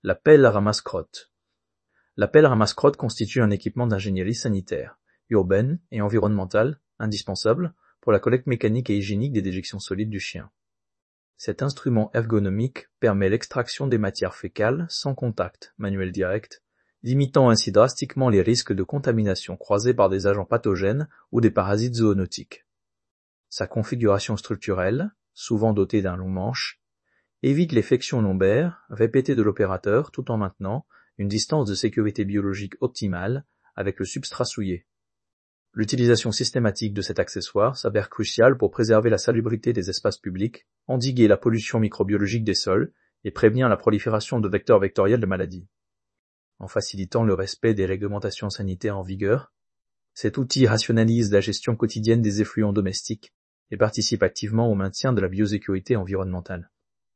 La pelle ramasse-crotte. La pelle ramasse-crotte constitue un équipement d'ingénierie sanitaire, urbaine et environnementale, indispensable pour la collecte mécanique et hygiénique des déjections solides du chien. Cet instrument ergonomique permet l'extraction des matières fécales sans contact manuel direct, limitant ainsi drastiquement les risques de contamination croisés par des agents pathogènes ou des parasites zoonotiques. Sa configuration structurelle, souvent dotée d'un long manche, évite les flexions lombaires répétées de l'opérateur tout en maintenant une distance de sécurité biologique optimale avec le substrat souillé. L'utilisation systématique de cet accessoire s'avère cruciale pour préserver la salubrité des espaces publics, endiguer la pollution microbiologique des sols et prévenir la prolifération de vecteurs vectoriels de maladies. En facilitant le respect des réglementations sanitaires en vigueur, cet outil rationalise la gestion quotidienne des effluents domestiques et participe activement au maintien de la biosécurité environnementale.